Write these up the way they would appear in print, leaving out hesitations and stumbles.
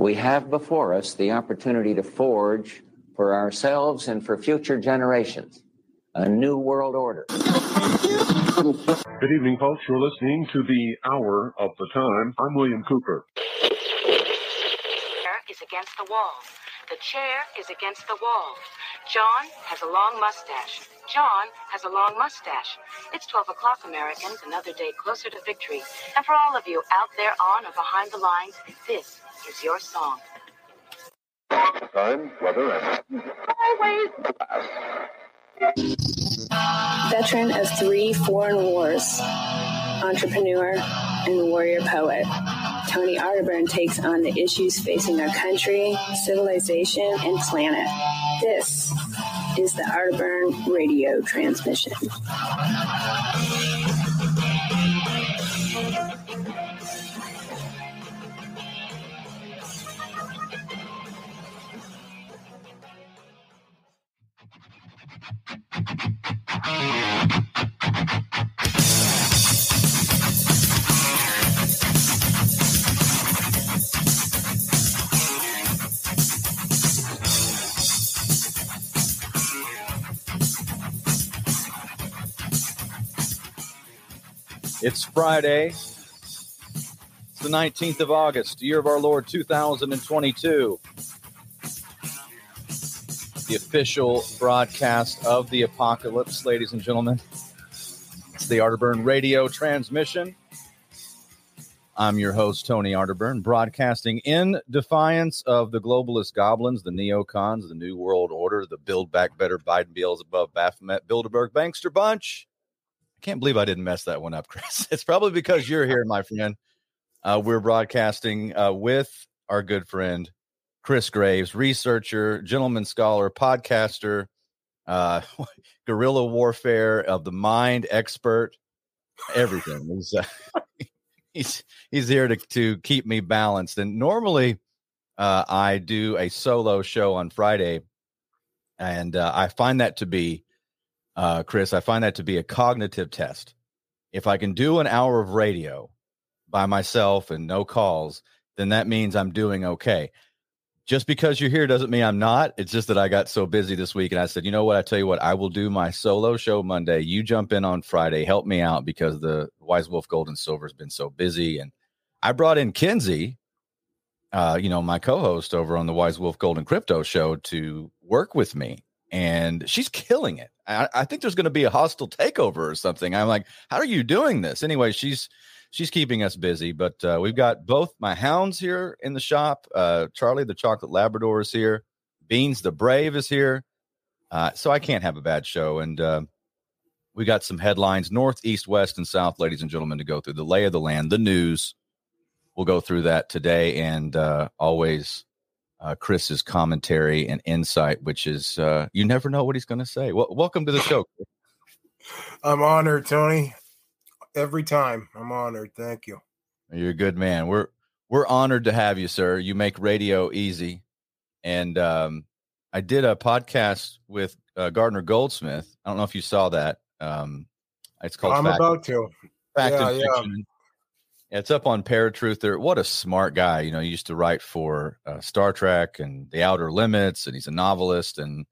we have before us the opportunity to forge for ourselves and for future generations a new world order. Good evening, folks. You're listening to the Hour of the Time. I'm William Cooper. Is against the wall. The chair is against the wall. John has a long mustache. John has a long mustache. It's 12 o'clock, Americans, another day closer to victory. And for all of you out there on or behind the lines, this is your song. Time, weather, and highways. Veteran of 3 foreign wars, entrepreneur, and warrior poet, Tony Arterburn takes on the issues facing our country, civilization, and planet. This is the Arterburn Radio Transmission. It's Friday. It's the 19th of August, year of our Lord 2022. The official broadcast of the apocalypse, ladies and gentlemen. It's the Arterburn Radio Transmission. I'm your host, Tony Arterburn, broadcasting in defiance of the globalist goblins, the neocons, the New World Order, the Build Back Better, Biden, Beelzebub, Baphomet, Bilderberg, Bankster bunch. I can't believe I didn't mess that one up, Chris. It's probably because you're here, my friend. We're broadcasting with our good friend, Chris Graves, researcher, gentleman scholar, podcaster, guerrilla warfare of the mind expert, everything. He's here to keep me balanced. And normally I do a solo show on Friday, and I find that to be Chris, I find that to be a cognitive test. If I can do an hour of radio by myself and no calls, then that means I'm doing okay. Just because you're here doesn't mean I'm not. It's just that I got so busy this week, and I said, you know what? I tell you what, I will do my solo show Monday. You jump in on Friday. Help me out because the Wise Wolf Gold and Silver has been so busy. And I brought in Kinsey, my co-host over on the Wise Wolf Gold and Crypto show to work with me. And she's killing it. I think there's going to be a hostile takeover or something. I'm like, how are you doing this? Anyway, she's keeping us busy. But we've got both my hounds here in the shop. Charlie, the Chocolate Labrador, is here. Beans, the Brave, is here. So I can't have a bad show. And we got some headlines, north, east, west, and south, ladies and gentlemen, to go through. The lay of the land, the news. We'll go through that today. And always Chris's commentary and insight, which is you never know what he's going to say. Welcome to the show. I'm honored, Tony. Every time I'm honored. Thank you. You're a good man. We're honored to have you, sir. You make radio easy. And I did a podcast with Gardner Goldsmith. I don't know if you saw that. It's called I'm about to. Fact and Fiction. It's up on Paratruther. What a smart guy. He used to write for Star Trek and The Outer Limits, and he's a novelist and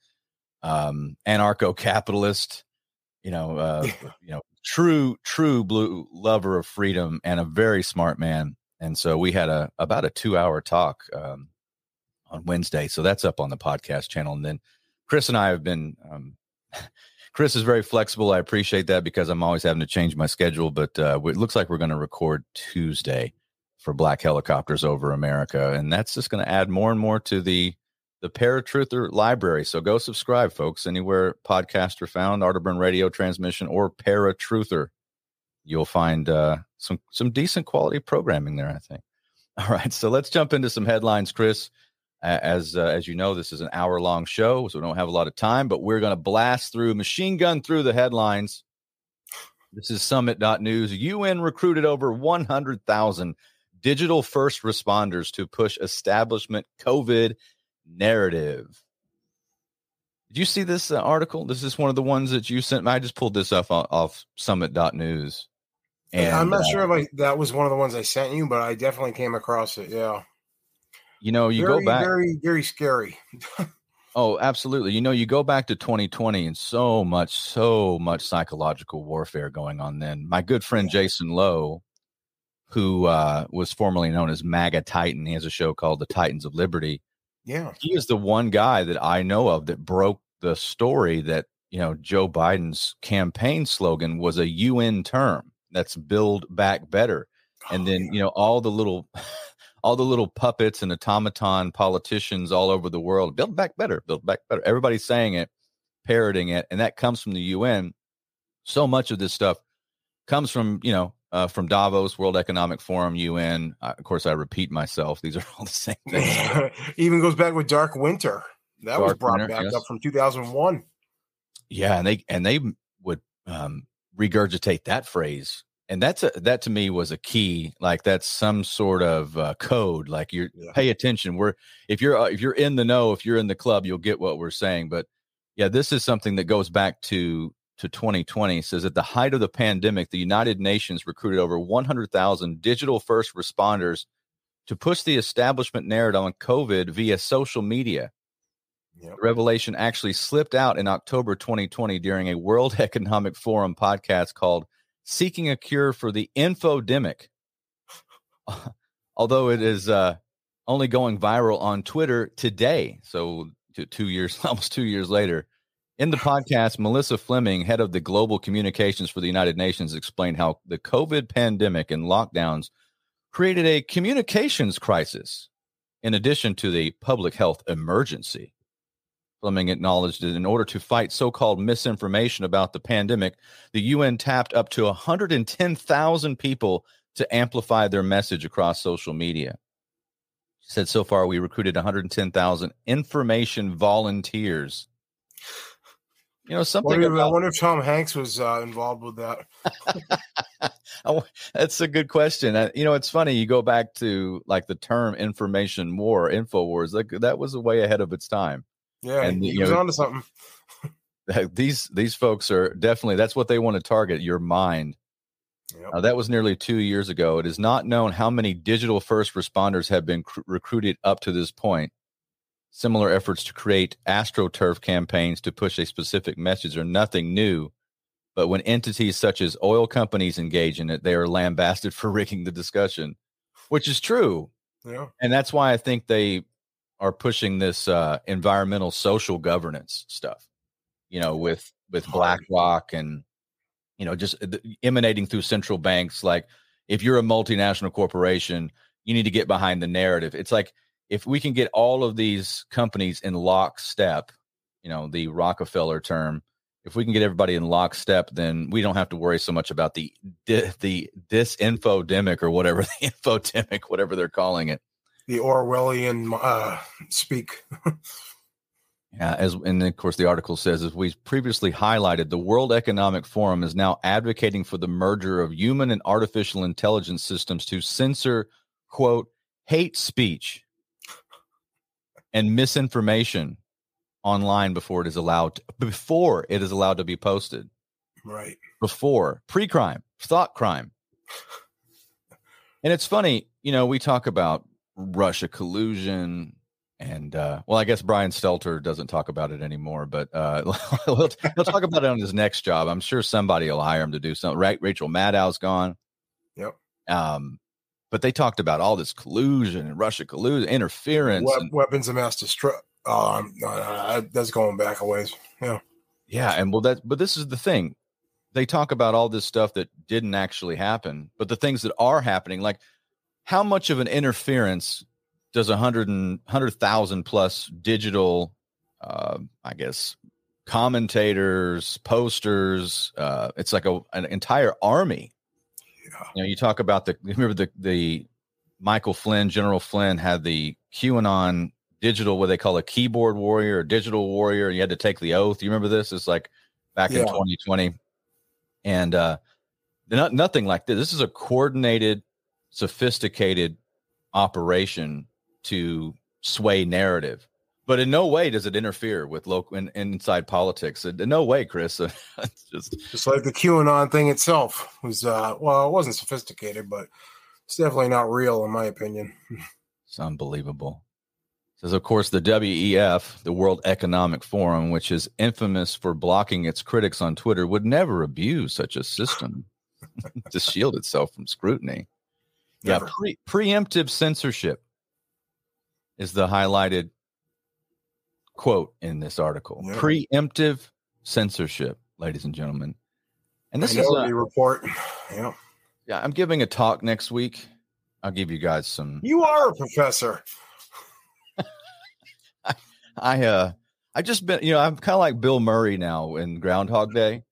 anarcho-capitalist, true blue lover of freedom and a very smart man. And so we had about a 2-hour talk on Wednesday. So that's up on the podcast channel. And then Chris and I have been Chris is very flexible. I appreciate that because I'm always having to change my schedule. But it looks like we're going to record Tuesday for Black Helicopters Over America. And that's just going to add more and more to the Paratruther library. So go subscribe, folks, anywhere podcasts are found, Arterburn Radio Transmission or Paratruther. You'll find some decent quality programming there, I think. All right, so let's jump into some headlines, Chris. As you know, this is an hour-long show, so we don't have a lot of time, but we're going to machine gun through the headlines. This is Summit.News. UN recruited over 100,000 digital first responders to push establishment COVID narrative. Did you see this article? This is one of the ones that you sent me. I just pulled this off Summit.News. And I'm not sure if that was one of the ones I sent you, but I definitely came across it. Yeah. You know, you very, go back. very, very scary. Oh, absolutely. You know, you go back to 2020 and so much psychological warfare going on then. My good friend Jason Lowe, who was formerly known as MAGA Titan, he has a show called The Titans of Liberty. Yeah. He is the one guy that I know of that broke the story that, you know, Joe Biden's campaign slogan was a UN term. That's Build Back Better. And then, you know, all the little puppets and automaton politicians all over the world, build back better, build back better. Everybody's saying it, parroting it. And that comes from the UN. So much of this stuff comes from, you know, from Davos, World Economic Forum, UN. Of course, I repeat myself. These are all the same things. Even goes back with Dark Winter. That was brought Winter, back yes. up from 2001. Yeah, and they would regurgitate that phrase. And that to me was a key. Like that's some sort of code. Like pay attention. If you're in the know, if you're in the club, you'll get what we're saying. But yeah, this is something that goes back to 2020. It says at the height of the pandemic, the United Nations recruited over 100,000 digital first responders to push the establishment narrative on COVID via social media. Yep. The revelation actually slipped out in October 2020 during a World Economic Forum podcast called Seeking a Cure for the Infodemic. Although it is only going viral on Twitter today. So 2 years, almost 2 years later. In the podcast, Melissa Fleming, head of the global communications for the United Nations, explained how the COVID pandemic and lockdowns created a communications crisis in addition to the public health emergency. Fleming acknowledged that in order to fight so-called misinformation about the pandemic, the UN tapped up to 110,000 people to amplify their message across social media. She said, so far, we recruited 110,000 information volunteers. You know, something I wonder if Tom Hanks was involved with that. That's a good question. You know, it's funny. You go back to like the term information war, InfoWars, like that was way ahead of its time. Yeah, and he was onto something. These folks are definitely, that's what they want to target, your mind. Yep. That was nearly 2 years ago. It is not known how many digital first responders have been recruited up to this point. Similar efforts to create AstroTurf campaigns to push a specific message are nothing new. But when entities such as oil companies engage in it, they are lambasted for rigging the discussion, which is true. Yeah. And that's why I think they are pushing this environmental social governance stuff, you know, with BlackRock and, you know, just emanating through central banks. Like if you're a multinational corporation, you need to get behind the narrative. It's like if we can get all of these companies in lockstep, you know, the Rockefeller term, if we can get everybody in lockstep, then we don't have to worry so much about the disinfodemic or whatever, the infodemic, whatever they're calling it. The Orwellian speak. Yeah, and of course the article says, as we previously highlighted, the World Economic Forum is now advocating for the merger of human and artificial intelligence systems to censor, quote, hate speech and misinformation online before it is allowed to be posted. Right. Before pre-crime, thought crime. And it's funny, you know, we talk about Russia collusion and well, I guess Brian Stelter doesn't talk about it anymore, but he'll talk about it on his next job. I'm sure somebody will hire him to do something. Right? Rachel Maddow's gone. Yep. But they talked about all this collusion and Russia collusion, interference, weapons of mass destruction. That's going back a ways. Yeah. Yeah, and but this is the thing. They talk about all this stuff that didn't actually happen, but the things that are happening, like how much of an interference does 100,000 plus digital, I guess, commentators, posters, it's like an entire army. Yeah. You know, you talk about remember the Michael Flynn, General Flynn had the QAnon digital, what they call a keyboard warrior or digital warrior. You had to take the oath. You remember this? It's like back in 2020. And nothing like this. This is a coordinated, sophisticated operation to sway narrative. But in no way does it interfere with local and inside politics. In no way, Chris. It's just like the QAnon thing itself was, well, it wasn't sophisticated, but it's definitely not real, in my opinion. It's unbelievable. Says, of course, the WEF, the World Economic Forum, which is infamous for blocking its critics on Twitter, would never abuse such a system to shield itself from scrutiny. Never. Yeah, preemptive censorship is the highlighted quote in this article. Yeah. Preemptive censorship, ladies and gentlemen. And this is Minority Report. Yeah. Yeah, I'm giving a talk next week. I'll give you guys some. You are a professor. I just been, I'm kind of like Bill Murray now in Groundhog Day,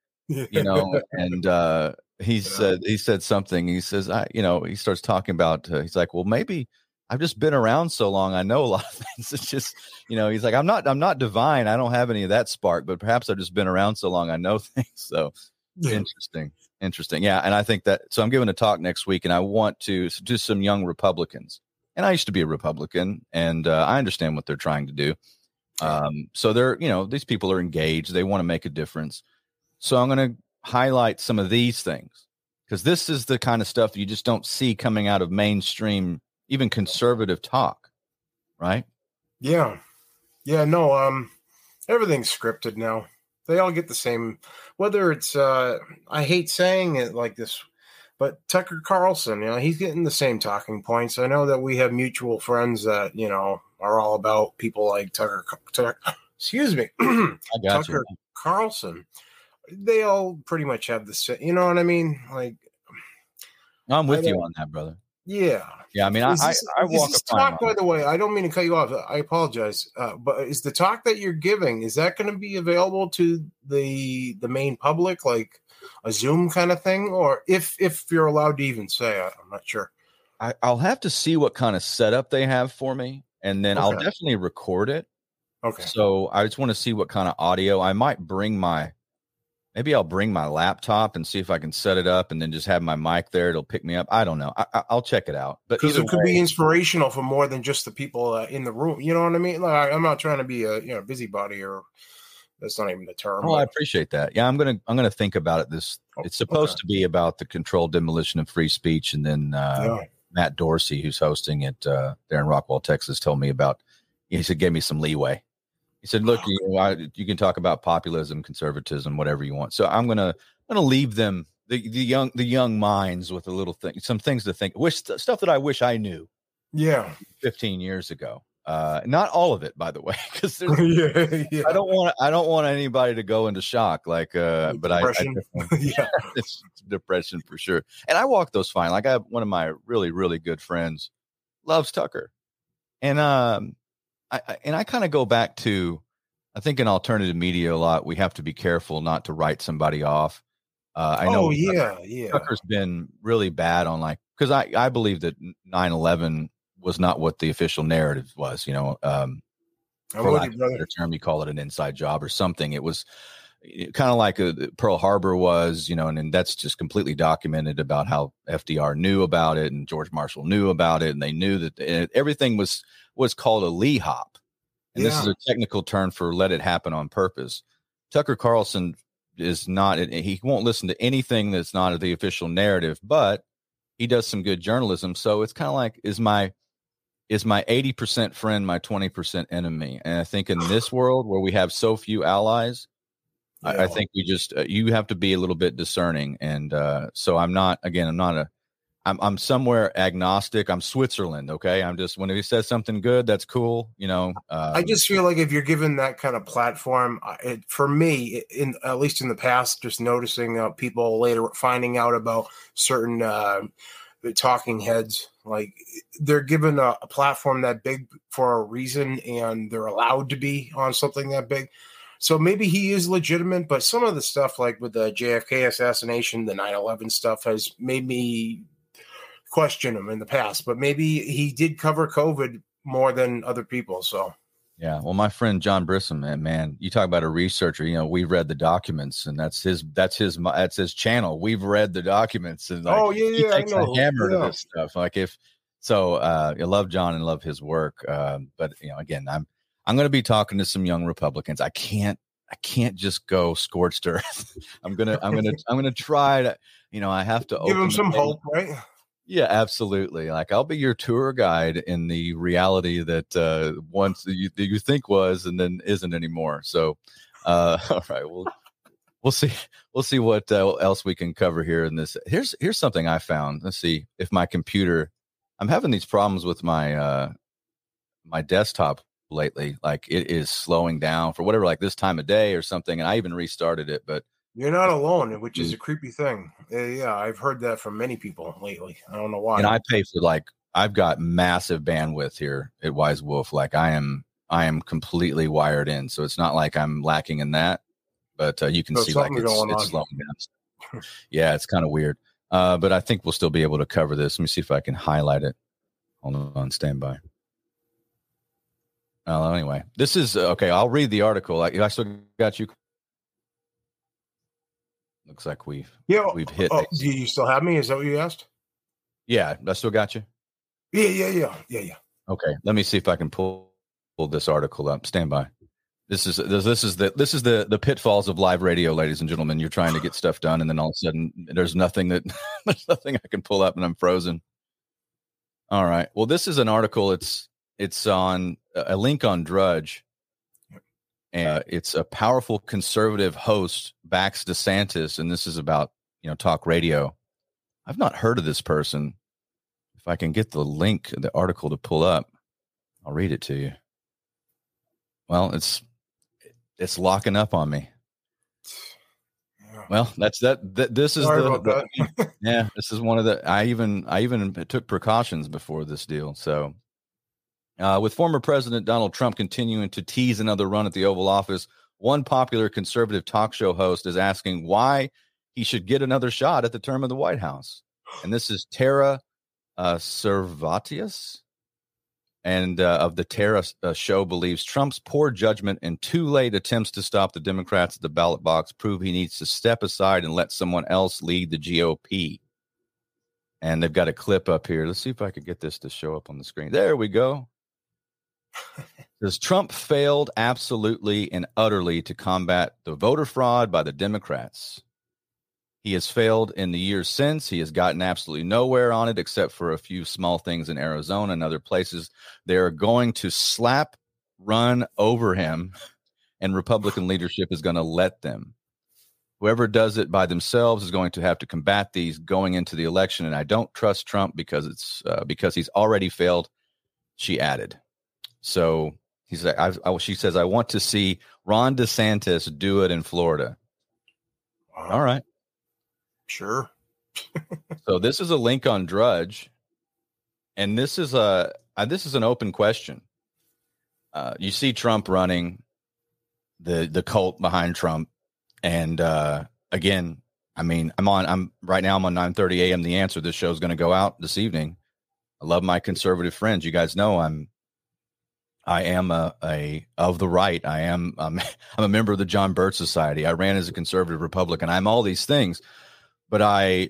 and he said something. He says, he starts talking about, he's like, well, maybe I've just been around so long. I know a lot of things. It's just, he's like, I'm not divine. I don't have any of that spark, but perhaps I've just been around so long. I know things. So interesting. Yeah. And I think so I'm giving a talk next week, and I want to do some young Republicans. And I used to be a Republican, and I understand what they're trying to do. So they're, these people are engaged. They want to make a difference. So I'm going to highlight some of these things, because this is the kind of stuff you just don't see coming out of mainstream, even conservative talk. Right. Yeah. Yeah. No, everything's scripted now. They all get the same, whether it's, I hate saying it like this, but Tucker Carlson, he's getting the same talking points. I know that we have mutual friends that, are all about people like Tucker excuse me, Tucker Carlson. They all pretty much have the same, you know what I mean? Like, I'm with you on that, brother. Yeah. Yeah. I mean, I walk a fine line. By the way, I don't mean to cut you off. I apologize. But is the talk that you're giving, is that going to be available to the main public, like a Zoom kind of thing? Or if you're allowed to even say, I'm not sure. I'll have to see what kind of setup they have for me. And then I'll definitely record it. Okay. So I just want to see what kind of audio. I might maybe I'll bring my laptop and see if I can set it up, and then just have my mic there. It'll pick me up. I don't know. I'll check it out. But because it could be inspirational for more than just the people in the room. You know what I mean? Like, I'm not trying to be a busybody, or that's not even the term. Oh, I appreciate that. Yeah, I'm gonna think about it. It's supposed to be about the controlled demolition of free speech, and then Matt Dorsey, who's hosting it there in Rockwall, Texas, told me about. He said, gave me some leeway. He said, "Look, you can talk about populism, conservatism, whatever you want." So I'm gonna leave them, the young minds, with a little thing, some things to think. Stuff that I wish I knew. Yeah, 15 years ago. Not all of it, by the way, because yeah. I don't want anybody to go into shock. Like, but yeah, it's depression for sure. And I walk those fine. Like, I have one of my really, really good friends loves Tucker, and I kind of go back to, I think in alternative media a lot, we have to be careful not to write somebody off. I know. Tucker's been really bad on, like, because I believe that 9/11 was not what the official narrative was, for lack of a better term, you call it an inside job or something. It was kind of like Pearl Harbor was, and that's just completely documented about how FDR knew about it and George Marshall knew about it. And they knew that everything was called a Lee hop. And this is a technical term for let it happen on purpose. Tucker Carlson is not, he won't listen to anything that's not the official narrative, but he does some good journalism. So it's kind of like, is my 80% friend my 20% enemy? And I think in this world where we have so few allies, I think we just you have to be a little bit discerning. And so I'm somewhere agnostic. I'm Switzerland. Okay. I'm just, when he says something good, that's cool. I just feel like if you're given that kind of platform, for me, at least in the past, just noticing people later finding out about certain the talking heads, like, they're given a platform that big for a reason, and they're allowed to be on something that big. So maybe he is legitimate, but some of the stuff, like with the JFK assassination, the 9/11 stuff, has made me question him in the past. But maybe he did cover COVID more than other people. So yeah, well, my friend John Brissom, man, you talk about a researcher. We've read the documents, and that's his channel. We've read the documents, and like, he takes a hammer to this stuff. Like, I love John and love his work. But again, I'm going to be talking to some young Republicans. I can't just go scorched earth. I'm gonna try to, I have to give them some hope, right? Yeah, absolutely. Like I'll be your tour guide in the reality that once you think was and then isn't anymore. So, all right, we'll see what else we can cover here in this. Here's something I found. Let's see if my computer. I'm having these problems with my my desktop lately. Like it is slowing down for whatever, like this time of day or something. And I even restarted it, but. You're not alone, which is a creepy thing. Yeah, I've heard that from many people lately. I don't know why. And I pay for I've got massive bandwidth here at Wise Wolf. Like I am completely wired in, so it's not like I'm lacking in that. But you can see like it's slowing down. Yeah, it's kind of weird. But I think we'll still be able to cover this. Let me see if I can highlight it. Hold on, stand by. Well, anyway, this is okay. I'll read the article. I still got you. Looks like we've hit. Oh, do you still have me? Is that what you asked? Yeah, I still got you. Yeah. Okay, let me see if I can pull this article up. Stand by. This is the pitfalls of live radio, ladies and gentlemen. You're trying to get stuff done, and then all of a sudden, there's nothing I can pull up, and I'm frozen. All right. Well, this is an article. It's on a link on Drudge. And it's a powerful conservative host backs DeSantis, and this is about talk radio. I've not heard of this person. If I can get the link, the article to pull up, I'll read it to you. Well, it's locking up on me. Yeah. Well, that's that. This is yeah. This is one of the. I even took precautions before this deal. So. With former President Donald Trump continuing to tease another run at the Oval Office, one popular conservative talk show host is asking why he should get another shot at the term of the White House. And this is Tara Servatius, and of the Tara show, believes Trump's poor judgment and too late attempts to stop the Democrats at the ballot box prove he needs to step aside and let someone else lead the GOP. And they've got a clip up here. Let's see if I could get this to show up on the screen. There we go. Says Trump failed absolutely and utterly to combat the voter fraud by the Democrats. He has failed in the years since. He has gotten absolutely nowhere on it except for a few small things in Arizona and other places. They're going to run over him, and Republican leadership is going to let them. Whoever does it by themselves is going to have to combat these going into the election. And I don't trust Trump because he's already failed, she added. So she says, I want to see Ron DeSantis do it in Florida. Wow. All right. Sure. So this is a link on Drudge. And this is an open question. You see Trump running, the cult behind Trump. And again, I mean, I'm right now I'm on 9:30 a.m. The Answer. This show is going to go out this evening. I love my conservative friends. You guys know I am a of the right. I'm a member of the John Birch Society. I ran as a conservative Republican. I'm all these things, but I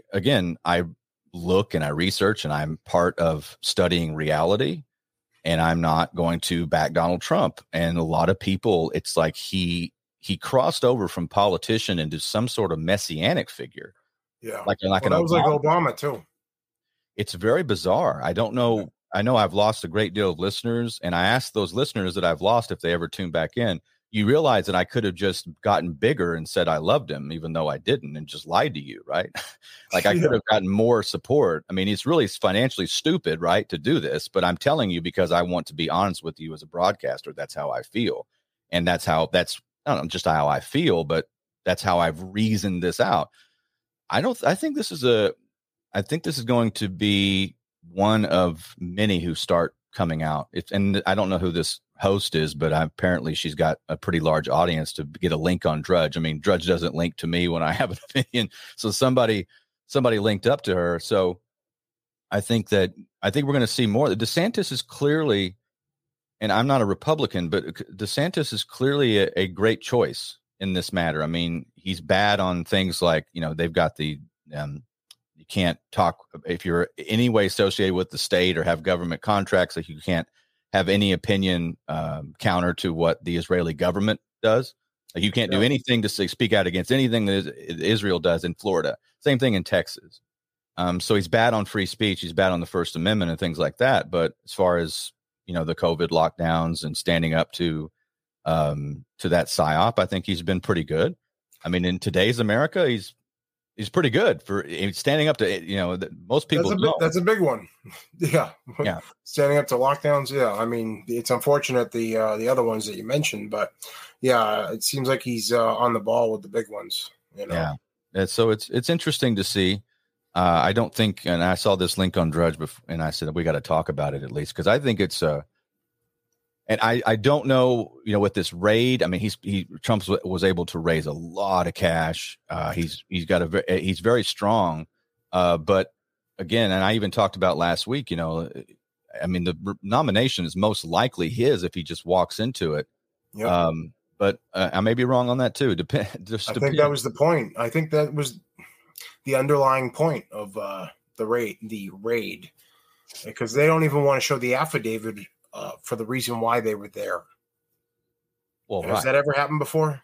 look and I research, and I'm part of studying reality. And I'm not going to back Donald Trump. And a lot of people, it's like he crossed over from politician into some sort of messianic figure. Yeah, like that was like Obama too. It's very bizarre. I don't know. Yeah. I know I've lost a great deal of listeners, and I asked those listeners that I've lost if they ever tune back in. You realize that I could have just gotten bigger and said I loved him, even though I didn't, and just lied to you, right? Like I could have gotten more support. I mean, it's really financially stupid, right, to do this, but I'm telling you because I want to be honest with you as a broadcaster. That's how I feel, and I don't know just how I feel, but that's how I've reasoned this out. I think this is going to be one of many who start coming out. And I don't know who this host is, but apparently she's got a pretty large audience to get a link on Drudge. I mean, Drudge doesn't link to me when I have an opinion. So somebody linked up to her. So I think we're going to see more. DeSantis is clearly, and I'm not a Republican, but DeSantis is clearly a great choice in this matter. I mean, he's bad on things like, they've got the, you can't talk if you're any way associated with the state or have government contracts. Like you can't have any opinion counter to what the Israeli government does. Like you can't do anything to speak out against anything that Israel does in Florida. Same thing in Texas. So he's bad on free speech. He's bad on the First Amendment and things like that. But as far as, the COVID lockdowns and standing up to that PSYOP, I think he's been pretty good. I mean, in today's America, he's pretty good for standing up to, most people. That's a big one. Yeah. Standing up to lockdowns. Yeah. I mean, it's unfortunate the other ones that you mentioned, but yeah, it seems like he's on the ball with the big ones. Yeah. And so it's interesting to see. I don't think, and I saw this link on Drudge before, and I said, we got to talk about it at least. Cause I think it's and I don't know, with this raid, I mean, Trump was able to raise a lot of cash. He's very strong. But again, and I even talked about last week, I mean, the nomination is most likely his if he just walks into it. Yep. But I may be wrong on that too. I think that was the point. I think that was the underlying point of the raid, because they don't even want to show the affidavit for the reason why they were there. Well, has that ever happened before?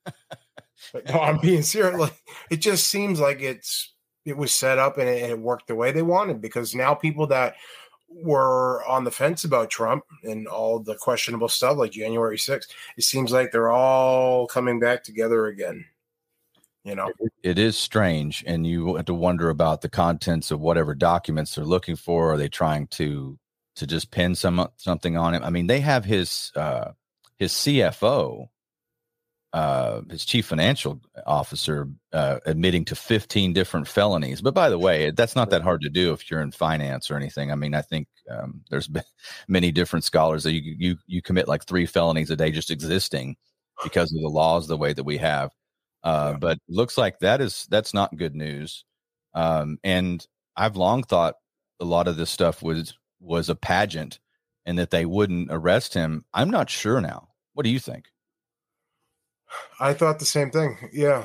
No, I'm being serious. It just seems like it was set up and it worked the way they wanted, because now people that were on the fence about Trump and all the questionable stuff like January 6th, it seems like they're all coming back together again. It is strange, and you have to wonder about the contents of whatever documents they're looking for. Are they trying to just pin something on him? I mean, they have his CFO, his chief financial officer, admitting to 15 different felonies. But by the way, that's not that hard to do if you're in finance or anything. I mean, I think there's been many different scholars that you commit like 3 felonies a day just existing because of the laws the way that we have. But it looks like that's not good news. And I've long thought a lot of this stuff was a pageant and that they wouldn't arrest him. I'm not sure now. What do you think? I thought the same thing. Yeah.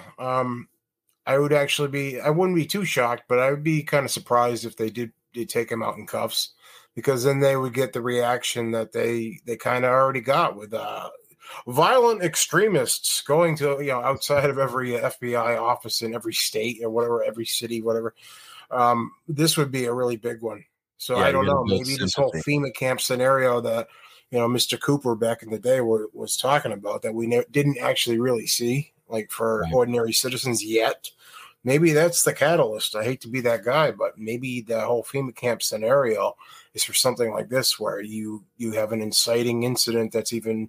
I wouldn't be too shocked, but I would be kind of surprised if they did take him out in cuffs, because then they would get the reaction that they kind of already got with, violent extremists going to, outside of every FBI office in every state or whatever, every city, whatever. This would be a really big one. So I don't know, maybe this whole FEMA camp scenario that, Mr. Cooper back in the day was talking about that we didn't actually really see, like for ordinary citizens yet. Maybe that's the catalyst. I hate to be that guy, but maybe the whole FEMA camp scenario is for something like this, where you have an inciting incident that's even,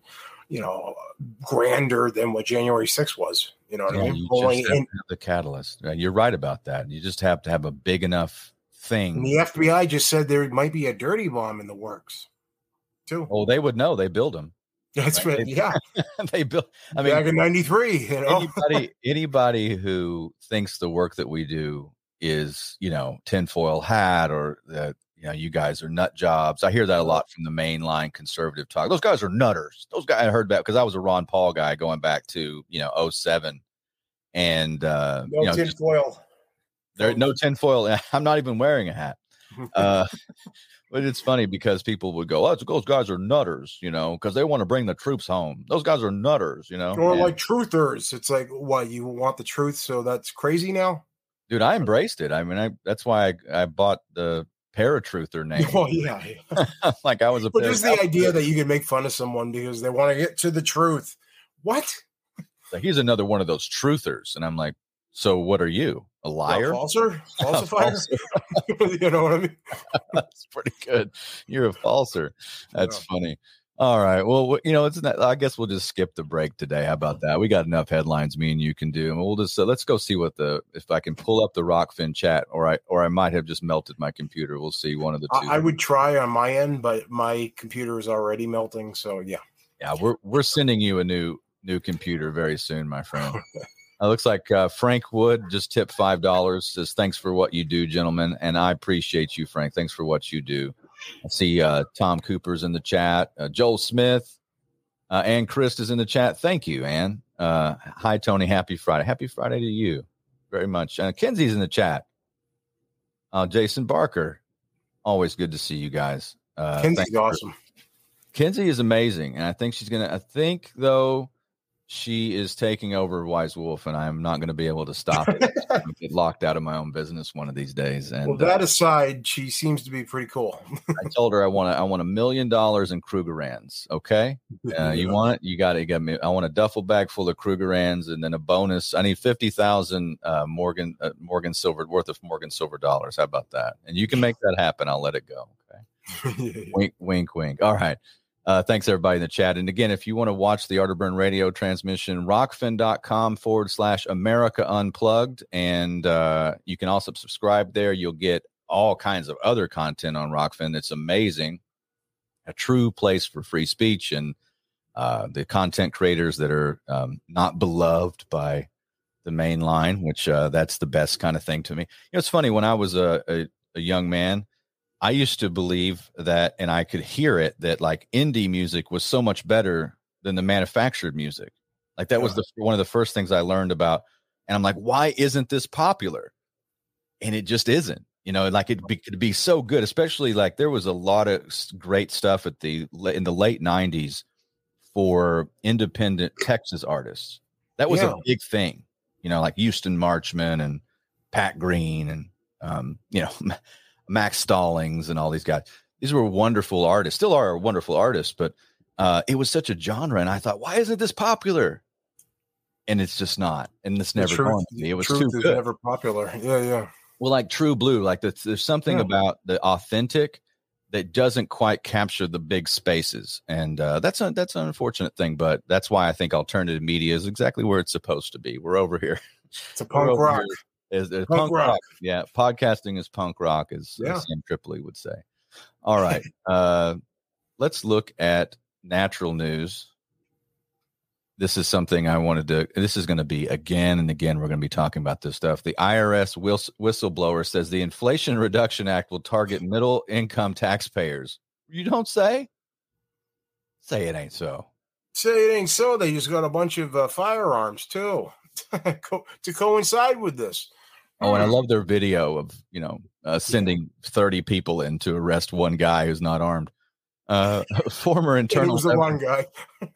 grander than what January 6th was. You know what I mean? You just have to have the catalyst. You're right about that. You just have to have a big enough thing. And the FBI just said there might be a dirty bomb in the works, too. Oh, they would know. They build them. That's right. Yeah. They built. I mean, back in '93. Anybody who thinks the work that we do is, tinfoil hat, or that, you guys are nut jobs. I hear that a lot from the mainline conservative talk. Those guys are nutters. Those guys, I heard that because I was a Ron Paul guy going back to, 07. And, no tinfoil. There's no tinfoil. I'm not even wearing a hat. But it's funny because people would go, those guys are nutters, because they want to bring the troops home. Those guys are nutters, Or like truthers. It's like, what, you want the truth, so that's crazy now? Dude, I embraced it. I mean, that's why I bought the Paratruther name. Oh, yeah. Like I was a. But just the idea that you can make fun of someone because they want to get to the truth. What? So he's another one of those truthers. And I'm like, so what are you? A liar? A falsifier? You know what I mean? That's pretty good. You're a falser. That's funny. All right. Well, it's not, I guess we'll just skip the break today. How about that? We got enough headlines me and you can do. And we'll just let's go see if I can pull up the Rockfin chat, or I might have just melted my computer. We'll see, one of the two. I would try on my end, but my computer is already melting. So yeah. Yeah, we're sending you a new computer very soon, my friend. It looks like Frank Wood just tipped $5. Says thanks for what you do, gentlemen, and I appreciate you, Frank. Thanks for what you do. I see Tom Cooper's in the chat. Joel Smith, Ann Christ is in the chat. Thank you, Ann. Hi, Tony. Happy Friday. Happy Friday to you very much. Kenzie's in the chat. Jason Barker. Always good to see you guys. Kenzie's awesome. Kenzie is amazing. And I think she's going to, though, she is taking over Wise Wolf, and I'm not going to be able to stop it. I'm going to get locked out of my own business one of these days. And well, that aside, she seems to be pretty cool. I told her I want $1 million in Krugerrands. Okay, you want it? You got it. Me. I want a duffel bag full of Krugerrands, and then a bonus. I need 50,000 Morgan Silver worth of Morgan Silver dollars. How about that? And you can make that happen. I'll let it go. Okay. Wink, wink, wink. All right. Thanks everybody in the chat. And again, if you want to watch the Arterburn radio transmission, rockfin.com/America Unplugged. And you can also subscribe there. You'll get all kinds of other content on Rockfin. It's amazing. A true place for free speech and the content creators that are not beloved by the main line, which that's the best kind of thing to me. You know, it's funny, when I was a young man, I used to believe that, and I could hear it, that like indie music was so much better than the manufactured music. Like that was one of the first things I learned about. And I'm like, why isn't this popular? And it just isn't, you know, like it could be so good, especially like there was a lot of great stuff in the late 90s for independent Texas artists. That was a big thing, you know, like Houston Marchman and Pat Green and, you know, Max Stallings and all these guys. These were wonderful artists, still are wonderful artists, but it was such a genre. And I thought, why isn't this popular? And it's just not. And it's never going to be. It was too good. Never popular. Yeah. Well, like True Blue, like there's something about the authentic that doesn't quite capture the big spaces. And that's an unfortunate thing, but that's why I think alternative media is exactly where it's supposed to be. We're over here. It's a punk rock. Is punk rock. Yeah, podcasting is punk rock, as Sam Tripoli would say. All right, let's look at natural news. This is something I wanted to. This is going to be again and again. We're going to be talking about this stuff. The IRS whistleblower says the Inflation Reduction Act will target middle-income taxpayers. You don't say? Say it ain't so. Say it ain't so. They just got a bunch of firearms too to coincide with this. Oh, and I love their video of, you know, sending 30 people in to arrest one guy who's not armed. Former internal one guy.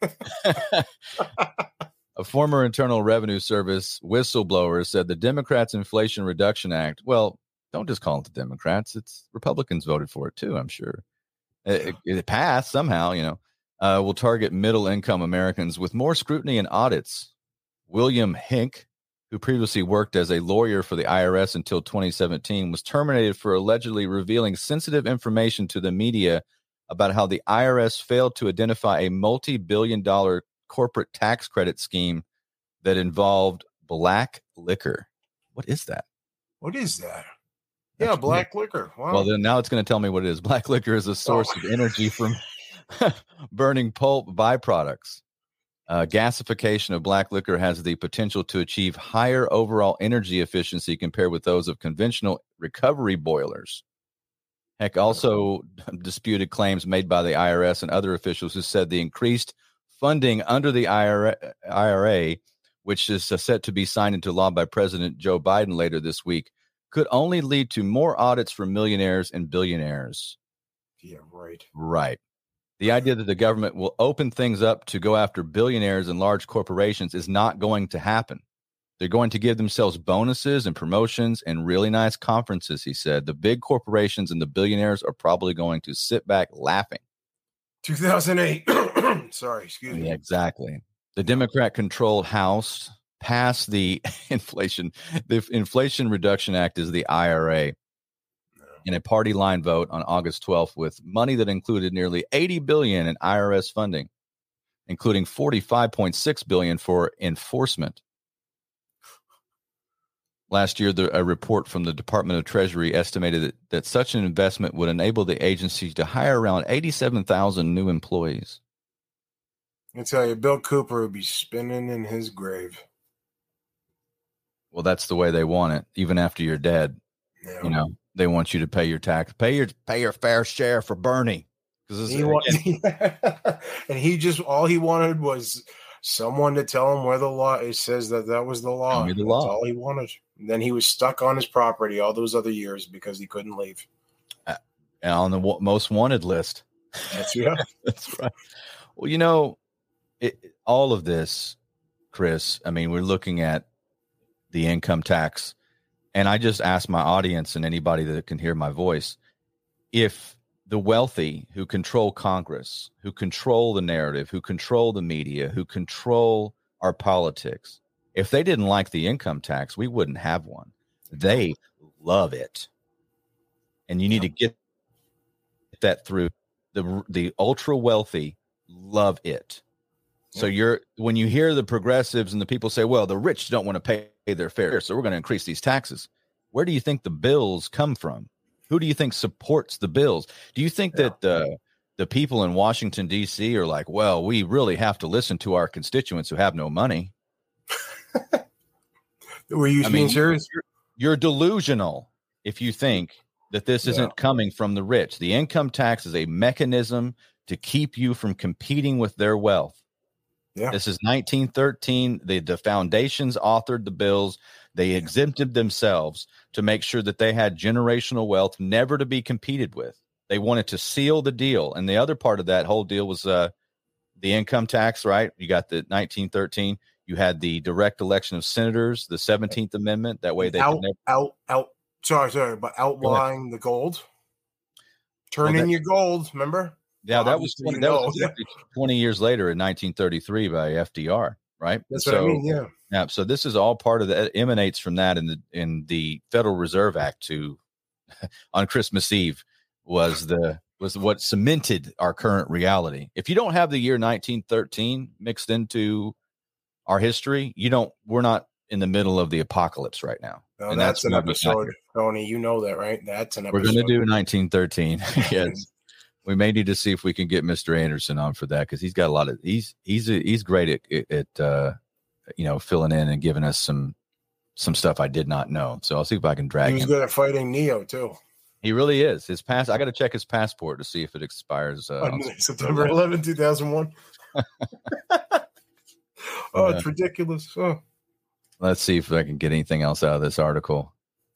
A former Internal Revenue Service whistleblower said the Democrats' Inflation Reduction Act. Well, don't just call it the Democrats. It's Republicans voted for it too, I'm sure. It passed somehow, you know. Will target middle-income Americans with more scrutiny and audits. William Hink, who previously worked as a lawyer for the IRS until 2017, was terminated for allegedly revealing sensitive information to the media about how the IRS failed to identify a multi-billion-dollar corporate tax credit scheme that involved black liquor. What is that? What is that? Yeah, black liquor. Wow. Well, then now it's going to tell me what it is. Black liquor is a source of energy from burning pulp byproducts. Gasification of black liquor has the potential to achieve higher overall energy efficiency compared with those of conventional recovery boilers. Heck also disputed claims made by the IRS and other officials who said the increased funding under the IRA, which is set to be signed into law by President Joe Biden later this week, could only lead to more audits for millionaires and billionaires. Yeah, right. Right. The idea that the government will open things up to go after billionaires and large corporations is not going to happen. They're going to give themselves bonuses and promotions and really nice conferences, he said. The big corporations and the billionaires are probably going to sit back laughing. 2008. Sorry, excuse me. Yeah, exactly. The Democrat-controlled House passed the Inflation Reduction Act is the IRA in a party line vote on August 12th with money that included nearly $80 billion in IRS funding, including $45.6 billion for enforcement. Last year, a report from the Department of Treasury estimated that such an investment would enable the agency to hire around 87,000 new employees. I tell you, Bill Cooper would be spinning in his grave. Well, that's the way they want it, even after you're dead. Yeah. You know, they want you to pay your tax, pay your fair share for Bernie. And he just all he wanted was someone to tell him where the law. It says that was the law. That's all he wanted. And then he was stuck on his property all those other years because he couldn't leave. And on the most wanted list. That's right. That's right. Well, you know, all of this Chris. I mean, we're looking at the income tax, and I just ask my audience and anybody that can hear my voice, if the wealthy who control Congress, who control the narrative, who control the media, who control our politics, if they didn't like the income tax, we wouldn't have one. They love it. And you need to get that through. The ultra wealthy love it. So when you hear the progressives and the people say, well, the rich don't want to pay their fair, so we're going to increase these taxes. Where do you think the bills come from? Who do you think supports the bills? Do you think that the people in Washington, D.C. are like, well, we really have to listen to our constituents who have no money? Were you being serious? You're delusional if you think that this isn't coming from the rich. The income tax is a mechanism to keep you from competing with their wealth. Yeah. This is 1913. The foundations authored the bills. They exempted themselves to make sure that they had generational wealth never to be competed with. They wanted to seal the deal. And the other part of that whole deal was the income tax, right? You got the 1913. You had the direct election of senators, the 17th Amendment. That way they Sorry, but outlawing the gold. Turn in your gold, remember? Yeah, that was 20 years later in 1933 by FDR, right? That's what I mean, yeah. Yeah, so this is all part of that, emanates from that in the Federal Reserve Act on Christmas Eve was what cemented our current reality. If you don't have the year 1913 mixed into our history, we're not in the middle of the apocalypse right now. No, and that's an episode, Tony. You know that, right? That's an episode. We're going to do 1913. Yes. We may need to see if we can get Mr. Anderson on for that, because he's got a lot of he's great at filling in and giving us some stuff I did not know. So I'll see if I can drag him. He was good at fighting Neo too. He really is. I got to check his passport to see if it expires on September 11, 2001. It's ridiculous. Oh. Let's see if I can get anything else out of this article.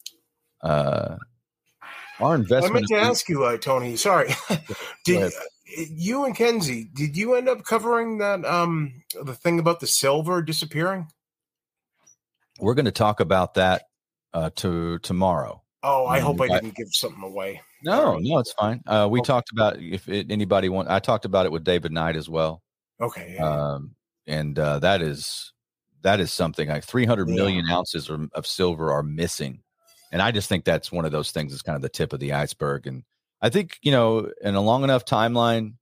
Our investment. I meant to ask you, Tony. Sorry, you and Kenzie? Did you end up covering that the thing about the silver disappearing? We're going to talk about that tomorrow. Oh, I hope I didn't give something away. No, it's fine. We talked about anybody want. I talked about it with David Knight as well. Okay. And that is something like 300 million ounces of silver are missing. And I just think that's one of those things that's kind of the tip of the iceberg. And I think, in a long enough timeline,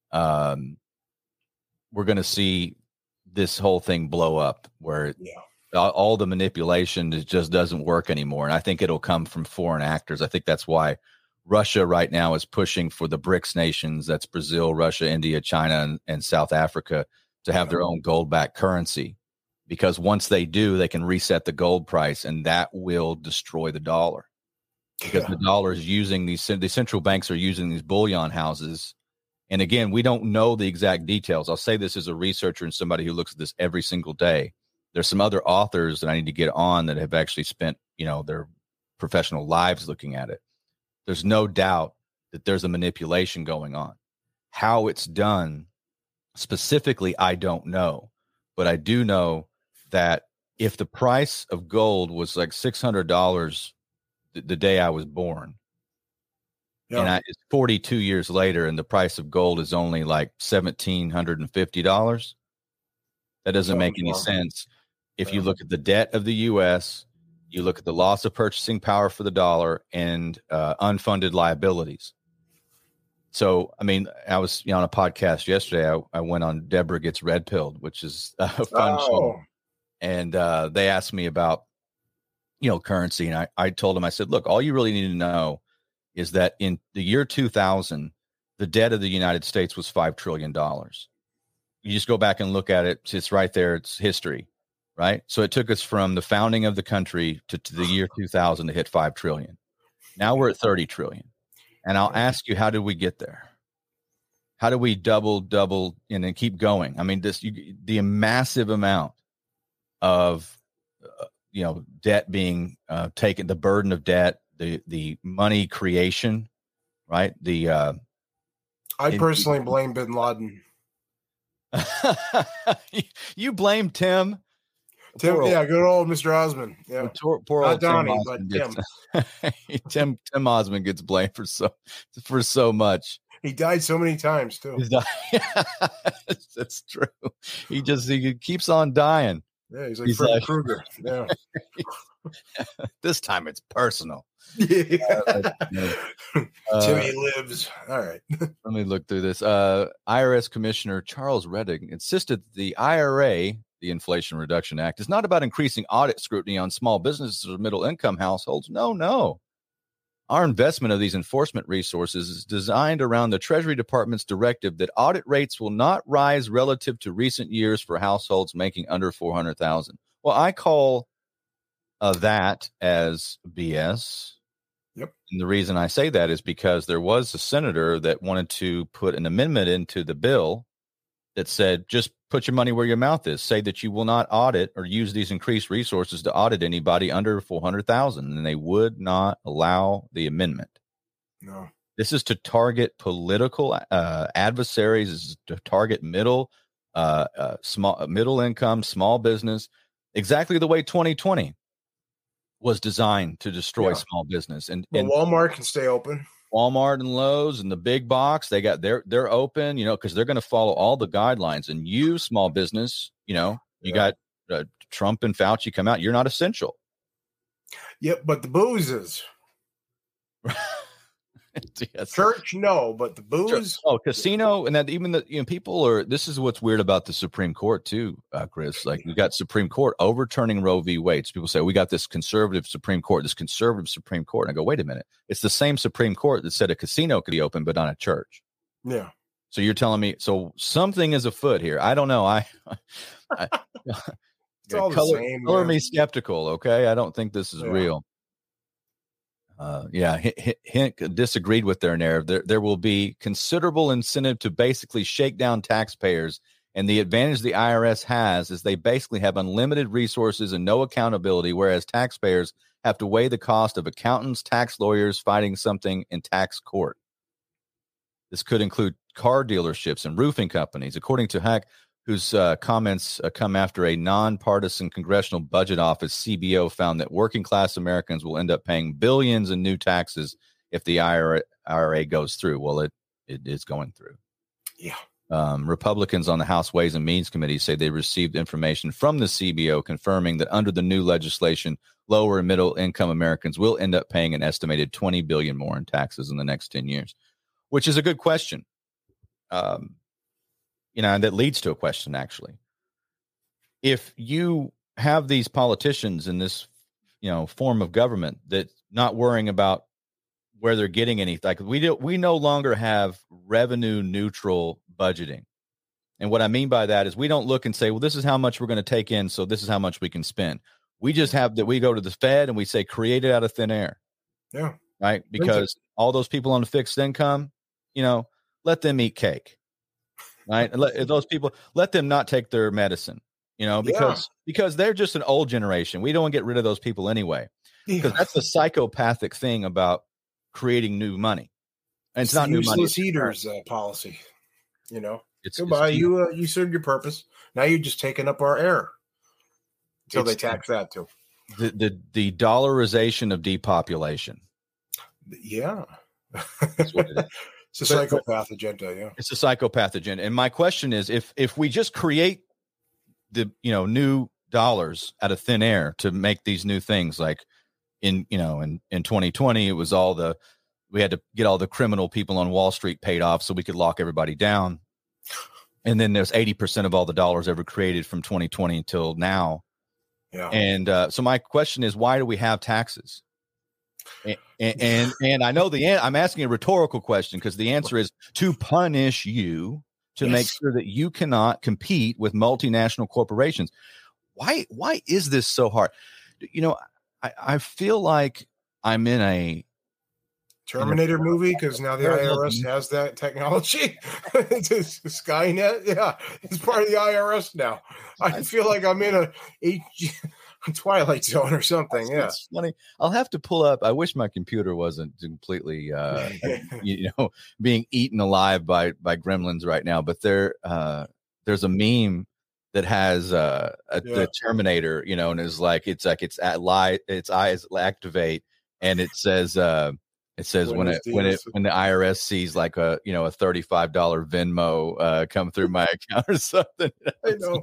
we're going to see this whole thing blow up where all the manipulation just doesn't work anymore. And I think it'll come from foreign actors. I think that's why Russia right now is pushing for the BRICS nations. That's Brazil, Russia, India, China, and South Africa to have their own gold-backed currency. Because once they do, they can reset the gold price, and that will destroy the dollar. Because the dollar is using the central banks are using these bullion houses. And again, we don't know the exact details. I'll say this as a researcher and somebody who looks at this every single day. There's some other authors that I need to get on that have actually spent, their professional lives looking at it. There's no doubt that there's a manipulation going on. How it's done specifically, I don't know. But I do know that if the price of gold was like $600 the day I was born, and it's 42 years later, and the price of gold is only like $1,750, that doesn't make any sense. If you look at the debt of the U.S., you look at the loss of purchasing power for the dollar and unfunded liabilities. So, I mean, I was on a podcast yesterday. I went on Deborah Gets Red Pilled, which is a fun show. And they asked me about, currency. And I told them, I said, look, all you really need to know is that in the year 2000, the debt of the United States was $5 trillion. You just go back and look at it. It's right there. It's history, right? So it took us from the founding of the country to the year 2000 to hit 5 trillion. Now we're at 30 trillion. And I'll ask you, how did we get there? How do we double, and then keep going? I mean, the massive amount of, debt being taken, the burden of debt, the money creation, right? I personally blame Bin Laden. You blame Tim? Tim, Poor yeah, good old Mr. Osmond. Yeah, poor not old Donnie, Tim but Osmond Tim Osmond gets blamed for so much. he died so many times too. He's That's true. He keeps on dying. Yeah, he's like Freddy Krueger. Yeah. This time it's personal. Yeah. Timmy lives. All right. Let me look through this. IRS Commissioner Charles Redding insisted that the IRA, the Inflation Reduction Act, is not about increasing audit scrutiny on small businesses or middle-income households. No. Our investment of these enforcement resources is designed around the Treasury Department's directive that audit rates will not rise relative to recent years for households making under $400,000. Well, I call that as BS. Yep. And the reason I say that is because there was a senator that wanted to put an amendment into the bill that said, just put your money where your mouth is. Say that you will not audit or use these increased resources to audit anybody under 400,000, and they would not allow the amendment. No. This is to target political adversaries. This is to target middle income, small business, exactly the way 2020 was designed to destroy small business. And Walmart can stay open. Walmart and Lowe's and the big box, they're open, because they're going to follow all the guidelines. And you, small business, you got Trump and Fauci come out. You're not essential. Yep, but the booze is. Yes. Church, no, but the booze. Sure. Oh, casino, and that even the people are. This is what's weird about the Supreme Court too, Chris. Like we got Supreme Court overturning Roe v. Wade. So people say we got this conservative Supreme Court. And I go, wait a minute, it's the same Supreme Court that said a casino could be open, but not a church. Yeah. So you're telling me something is afoot here. I don't know. It's all the same. Color me skeptical. Okay, I don't think this is real. Hink disagreed with their narrative. There will be considerable incentive to basically shake down taxpayers. And the advantage the IRS has is they basically have unlimited resources and no accountability, whereas taxpayers have to weigh the cost of accountants, tax lawyers fighting something in tax court. This could include car dealerships and roofing companies. According to Hack, whose comments come after a nonpartisan Congressional Budget Office, CBO, found that working class Americans will end up paying billions in new taxes if the IRA goes through. Well, it is going through. Yeah. Republicans on the House Ways and Means Committee say they received information from the CBO confirming that under the new legislation, lower and middle income Americans will end up paying an estimated $20 billion more in taxes in the next 10 years, which is a good question. And that leads to a question, actually. If you have these politicians in this, form of government that's not worrying about where they're getting anything, like we no longer have revenue neutral budgeting. And what I mean by that is we don't look and say, well, this is how much we're going to take in, so this is how much we can spend. We just have that. We go to the Fed and we say, create it out of thin air. Yeah. Right. Because all those people on the fixed income, let them eat cake. Right. Those people, let them not take their medicine, because they're just an old generation. We don't want to get rid of those people anyway, because that's the psychopathic thing about creating new money. And it's not new money. Useless eaters policy. Goodbye. You served your purpose. Now you're just taking up our air until they tax that too. The dollarization of depopulation. Yeah. That's what it is. It's a psychopath agenda, yeah. It's a psychopath agenda. And my question is, if we just create the new dollars out of thin air to make these new things, like in 2020, it was we had to get all the criminal people on Wall Street paid off so we could lock everybody down. And then there's 80% of all the dollars ever created from 2020 until now. Yeah. And so my question is, why do we have taxes? And I know I'm asking a rhetorical question, because the answer is to punish you, to make sure that you cannot compete with multinational corporations. Why is this so hard? I feel like I'm in a Terminator movie, because now the IRS has that technology. It's Skynet. Yeah, it's part of the IRS now. I feel like I'm in a Twilight Zone or something. Yeah, it's funny. I'll have to pull up. I wish my computer wasn't completely, being eaten alive by gremlins right now. But there's a meme that has the Terminator, you know, and is like it's its eyes activate, and it says when the IRS sees like a $35 Venmo come through my account or something. I know.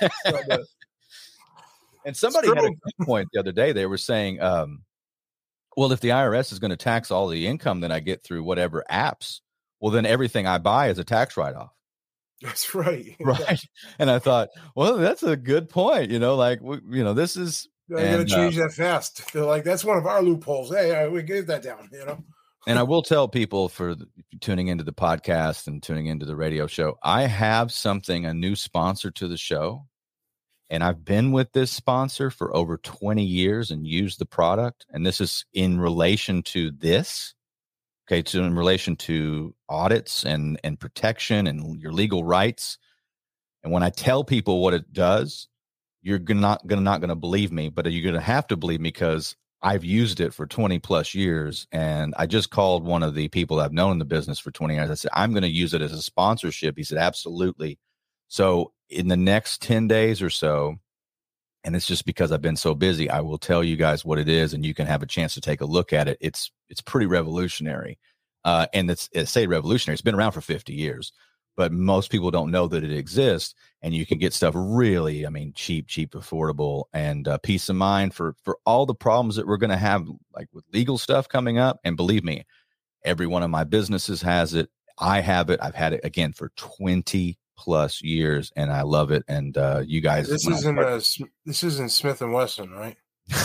And somebody had a good point the other day. They were saying, well, if the IRS is going to tax all the income that I get through whatever apps, well, then everything I buy is a tax write-off. That's right. Right. And I thought, well, that's a good point. This is. They're going to change that fast. They're like, that's one of our loopholes. Hey, we get that down, And I will tell people for tuning into the podcast and tuning into the radio show, I have a new sponsor to the show. And I've been with this sponsor for over 20 years and used the product. And this is in relation to this. Okay. So in relation to audits and protection and your legal rights. And when I tell people what it does, you're not going to believe me, but you're going to have to believe me because I've used it for 20 plus years. And I just called one of the people I've known in the business for 20 years. I said, I'm going to use it as a sponsorship. He said, absolutely. So in the next 10 days or so, and it's just because I've been so busy, I will tell you guys what it is, and you can have a chance to take a look at it. It's pretty revolutionary. And it's revolutionary. It's been around for 50 years, but most people don't know that it exists, and you can get stuff really, cheap, affordable, and peace of mind for all the problems that we're going to have, like with legal stuff coming up. And believe me, every one of my businesses has it. I have it. I've had it again for 20 plus years, and I love it. And you guys, this isn't Smith and Wesson, right?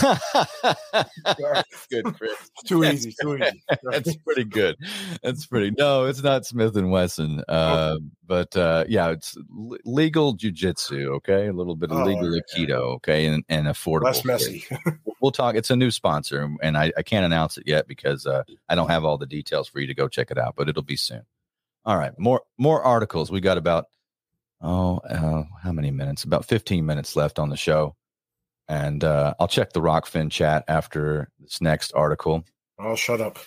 Good, Chris. Too easy. That's pretty good. No, it's not Smith and Wesson. But it's legal jujitsu. Okay, a little bit of legal aikido. Okay, and affordable. Less messy. We'll talk. It's a new sponsor, and I can't announce it yet because I don't have all the details for you to go check it out. But it'll be soon. All right, more articles. We got about how many minutes? About 15 minutes left on the show. And I'll check the Rockfin chat after this next article. Oh, shut up.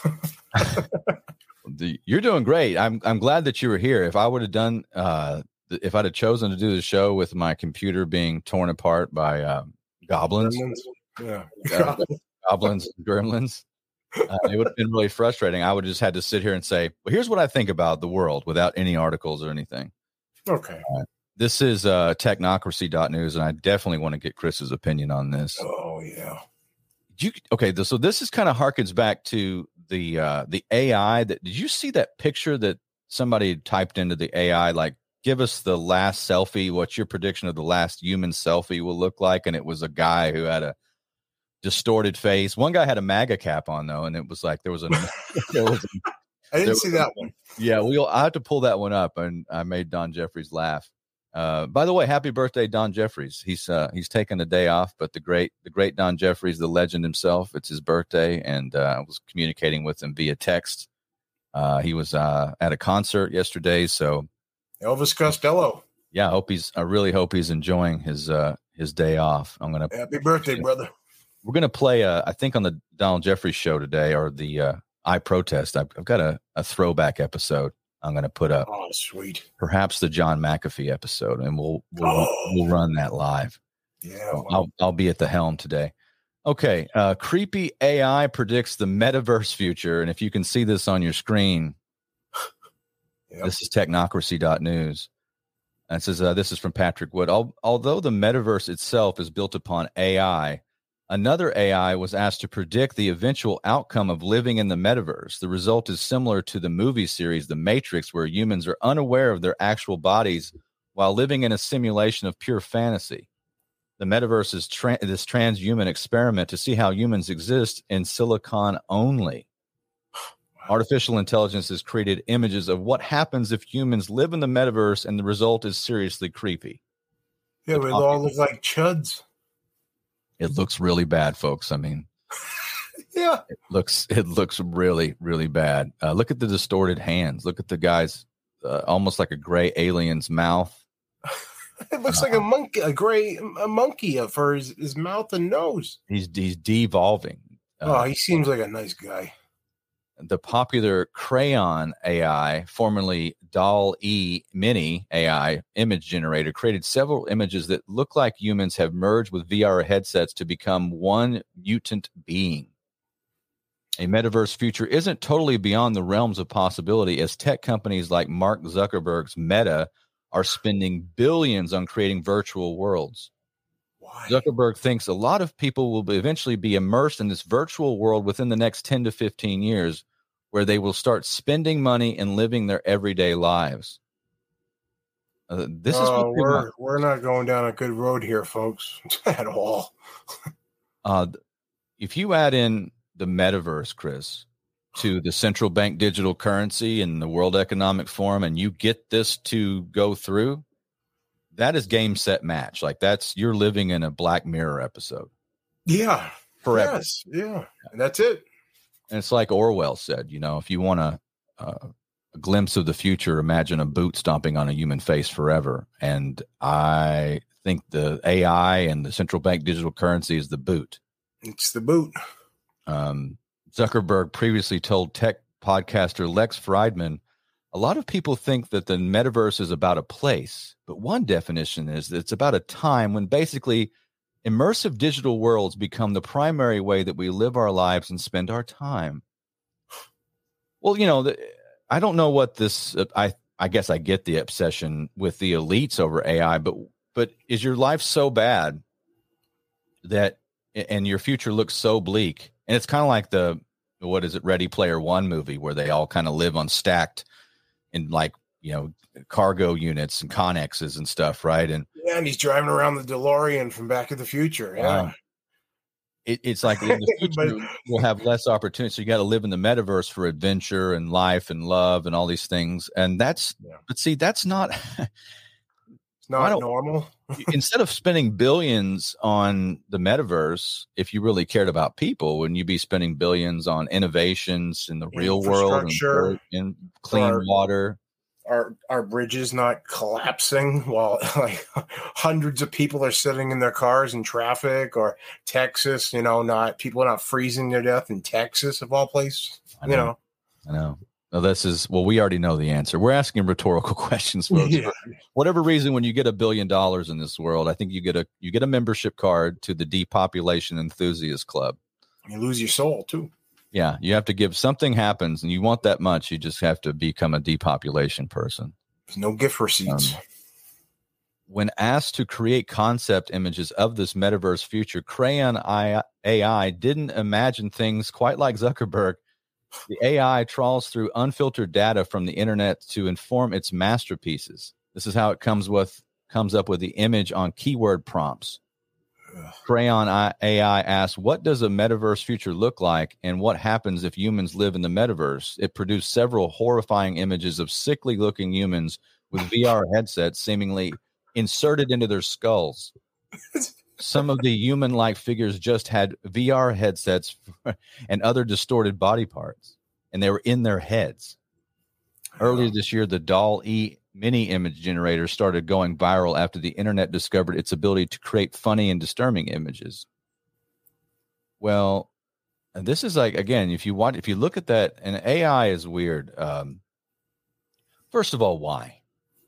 You're doing great. I'm glad that you were here. If I would have done, if I'd have chosen to do the show with my computer being torn apart by goblins, goblins and gremlins, it would have been really frustrating. I would have just had to sit here and say, well, here's what I think about the world without any articles or anything. Okay. This is technocracy.news, and I definitely want to get Chris's opinion on this. Oh, yeah. So this is kind of harkens back to the AI. Did you see that picture that somebody typed into the AI? Like, give us the last selfie. What's your prediction of the last human selfie will look like? And it was a guy who had a distorted face. One guy had a MAGA cap on, though, and it was like I didn't see that one. Yeah, I have to pull that one up, and I made Don Jeffries laugh. By the way, happy birthday, Don Jeffries. He's taken a day off, but the great Don Jeffries, the legend himself, it's his birthday, and I was communicating with him via text. He was at a concert yesterday, so Elvis Costello. Yeah, I really hope he's enjoying his day off. Happy birthday, brother. We're gonna play I think on the Donald Jeffries show today, or the I Protest. I've got a throwback episode. I'm going to put up. Oh, sweet. Perhaps the John McAfee episode, and we'll run that live. Yeah, well. I'll be at the helm today. Okay, creepy AI predicts the metaverse future, and if you can see this on your screen, This is technocracy.news. And it says this is from Patrick Wood. Although the metaverse itself is built upon AI, another AI was asked to predict the eventual outcome of living in the metaverse. The result is similar to the movie series The Matrix, where humans are unaware of their actual bodies while living in a simulation of pure fantasy. The metaverse is this transhuman experiment to see how humans exist in silicon only. Artificial intelligence has created images of what happens if humans live in the metaverse, and the result is seriously creepy. Yeah, we all look like chuds. It looks really bad, folks. I mean, yeah, it looks really, really bad. Look at the distorted hands. Look at the guy's almost like a gray alien's mouth. It looks like a monkey, a monkey for his mouth and nose. He's devolving. He seems like a nice guy. the popular Crayon AI, formerly DALL-E Mini AI image generator, created several images that look like humans have merged with VR headsets to become one mutant being. A metaverse future isn't totally beyond the realms of possibility, as tech companies like Mark Zuckerberg's Meta are spending billions on creating virtual worlds. Why? Zuckerberg thinks a lot of people will eventually be immersed in this virtual world within the next 10 to 15 years, where they will start spending money and living their everyday lives. This is what we're not going down a good road here, folks, at all. If you add in the metaverse, Chris, to the central bank digital currency and the World Economic Forum, and you get this to go through, that is game, set, match. Like you're living in a Black Mirror episode. Yeah. Forever. Yes. Yeah. And that's it. And it's like Orwell said, if you want a glimpse of the future, imagine a boot stomping on a human face forever. And I think the AI and the central bank digital currency is the boot. It's the boot. Zuckerberg previously told tech podcaster Lex Friedman, a lot of people think that the metaverse is about a place, but one definition is that it's about a time when basically immersive digital worlds become the primary way that we live our lives and spend our time. Well, I don't know what this, I guess I get the obsession with the elites over AI, but is your life so bad that, and your future looks so bleak? And it's kind of like Ready Player One movie, where they all kind of live on stacked in cargo units and connexes and stuff, right? And and he's driving around the DeLorean from Back to the Future. Yeah. It's like in the future we'll have less opportunity. So you got to live in the metaverse for adventure and life and love and all these things. And but see, that's not, it's not normal. Instead of spending billions on the metaverse, if you really cared about people, wouldn't you be spending billions on innovations in the real world and clean water? Our bridges not collapsing while hundreds of people are sitting in their cars in traffic, or Texas, people are not freezing to death in Texas of all places. I know. No, we already know the answer. We're asking rhetorical questions, folks. Yeah. For whatever reason, when you get $1 billion in this world, I think you get a membership card to the Depopulation Enthusiast Club. You lose your soul too. Yeah, you have to give, something happens and you want that much, you just have to become a depopulation person. There's no gift receipts. When asked to create concept images of this metaverse future, Crayon AI didn't imagine things quite like Zuckerberg. The AI trawls through unfiltered data from the internet to inform its masterpieces. This is how it comes up with the image on keyword prompts. Crayon AI asks, what does a metaverse future look like, and what happens if humans live in the metaverse? It produced several horrifying images of sickly looking humans with VR headsets seemingly inserted into their skulls. Some of the human-like figures just had VR headsets and other distorted body parts, and they were in their heads. Earlier this year, the DALL-E Mini image generator started going viral after the internet discovered its ability to create funny and disturbing images. Well, and this is like, again, if you look at that, and AI is weird. First of all, why?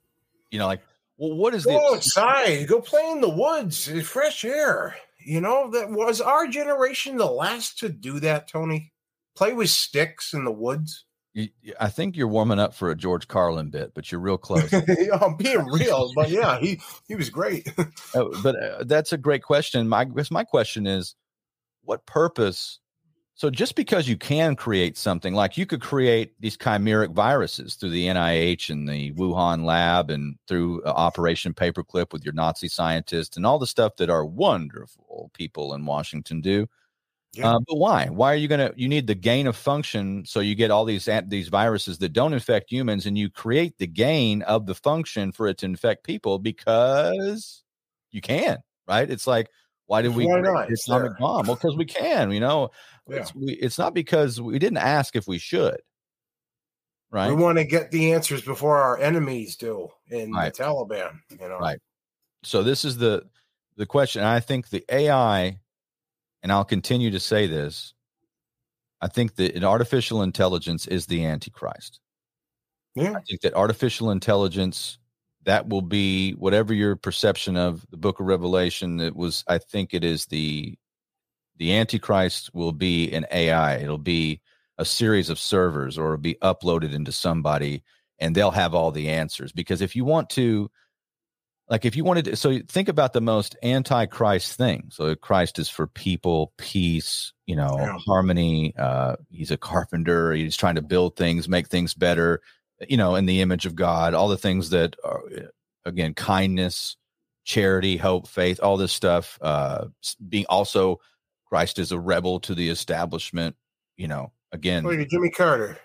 What is go outside, go play in the woods, fresh air. That was our generation the last to do that, Tony. Play with sticks in the woods. I think you're warming up for a George Carlin bit, but you're real close. I'm being real, but yeah, he was great. But that's a great question. My question is, what purpose? So just because you can create something, like you could create these chimeric viruses through the NIH and the Wuhan lab and through Operation Paperclip with your Nazi scientists and all the stuff that our wonderful people in Washington do. Yeah. But why? Why are you need the gain of function, so you get all these viruses that don't infect humans, and you create the gain of the function for it to infect people because you can, right? It's like, why did we create the atomic bomb? Well, because we can, Yeah. It's not because we didn't ask if we should, right? We want to get the answers before our enemies do in the Taliban, Right. So this is the question. And I think the AI, and I'll continue to say this, I think that an artificial intelligence is the Antichrist. Yeah. I think that artificial intelligence, that will be whatever your perception of the book of Revelation, I think it is the Antichrist will be an AI. It'll be a series of servers, or it'll be uploaded into somebody, and they'll have all the answers. Because if you wanted to, so think about the most anti-Christ thing. So Christ is for people, peace, harmony. He's a carpenter. He's trying to build things, make things better, in the image of God, all the things that are, again, kindness, charity, hope, faith, all this stuff. Being also, Christ is a rebel to the establishment, again. Oh, you're Jimmy Carter.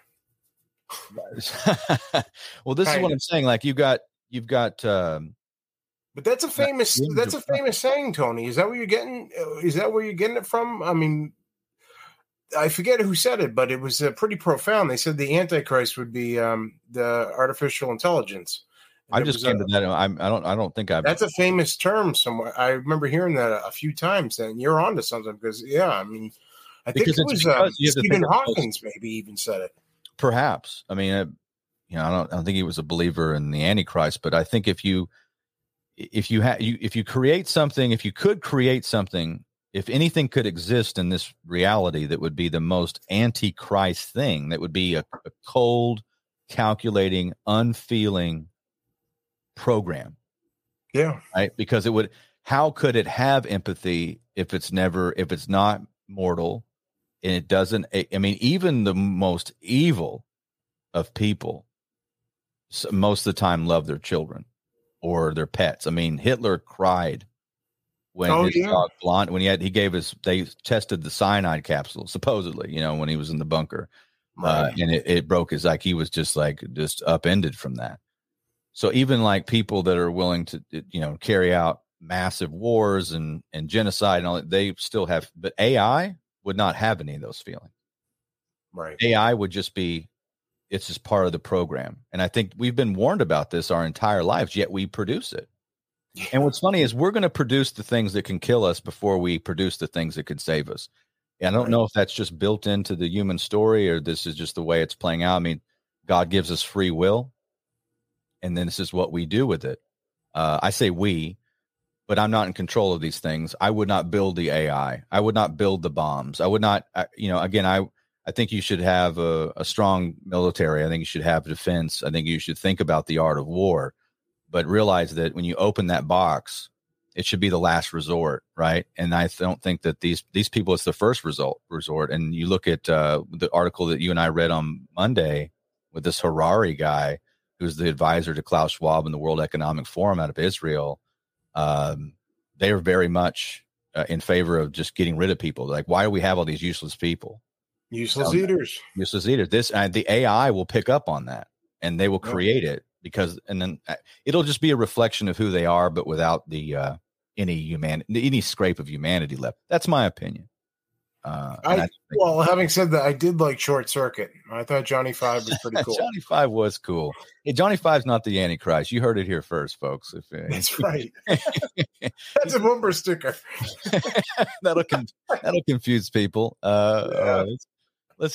Well, this is what I'm saying. Like you've got, but that's a famous saying, Tony. Is that where you're getting it from? I mean, I forget who said it, but it was pretty profound. They said the Antichrist would be the artificial intelligence. I just came to that. I don't think I've. That's a famous term somewhere. I remember hearing that a few times. And you're onto something because, I mean, I think it was Stephen Hawking maybe even said it. Perhaps. I mean, I don't think he was a believer in the Antichrist, but I think if you create something, if you could create something, if anything could exist in this reality that would be the most Antichrist thing, that would be a cold, calculating, unfeeling program. Yeah. Right. Because how could it have empathy if it's not mortal, and it doesn't, I mean, even the most evil of people most of the time love their children or their pets. I mean, Hitler cried when his dog Blonde, when they tested the cyanide capsule, supposedly, when he was in the bunker, right. And it broke his, he was just upended from that. So even like people that are willing to, carry out massive wars and genocide and all that, they still have, but AI would not have any of those feelings. Right. AI would just be, it's just part of the program. And I think we've been warned about this our entire lives, yet we produce it. Yeah. And what's funny is we're going to produce the things that can kill us before we produce the things that could save us. And I don't know if that's just built into the human story or this is just the way it's playing out. I mean, God gives us free will, and then this is what we do with it. I say we, but I'm not in control of these things. I would not build the AI. I would not build the bombs. I would not, again, I think you should have a strong military. I think you should have defense. I think you should think about the art of war, but realize that when you open that box, it should be the last resort, right? And I don't think that these people, it's the first resort. And you look at the article that you and I read on Monday with this Harari guy, who's the advisor to Klaus Schwab and the World Economic Forum out of Israel. They are very much in favor of just getting rid of people. Like, why do we have all these useless people? Useless eaters. The AI will pick up on that, and they will create it and then it'll just be a reflection of who they are, but without the any scrape of humanity left. That's my opinion. Having said that, I did like Short Circuit. I thought Johnny Five was pretty cool. Johnny Five was cool. Hey, Johnny Five's not the Antichrist. You heard it here first, folks. That's right. That's a bumper sticker. that'll confuse people. Let's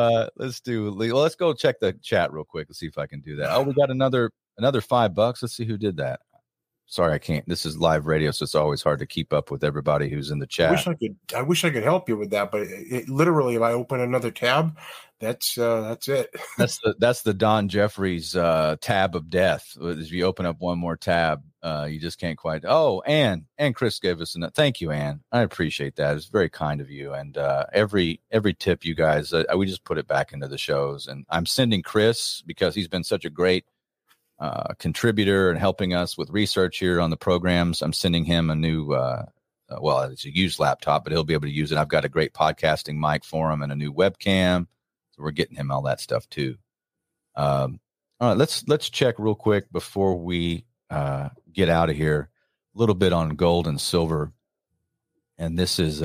go check the chat real quick and see if I can do that. Oh, we got another $5. Let's see who did that. Sorry, I can't. This is live radio, so it's always hard to keep up with everybody who's in the chat. I wish I could help you with that, but it literally, if I open another tab, that's it. That's the Don Jeffries tab of death. If you open up one more tab, you just can't quite. Oh, Ann Chris gave us thank you, Ann. I appreciate that. It's very kind of you. And every tip you guys, we just put it back into the shows. And I'm sending Chris, because he's been such a great contributor and helping us with research here on the programs. I'm sending him a new, it's a used laptop, but he'll be able to use it. I've got a great podcasting mic for him and a new webcam. So we're getting him all that stuff too. All right, let's check real quick before we get out of here. A little bit on gold and silver. And this is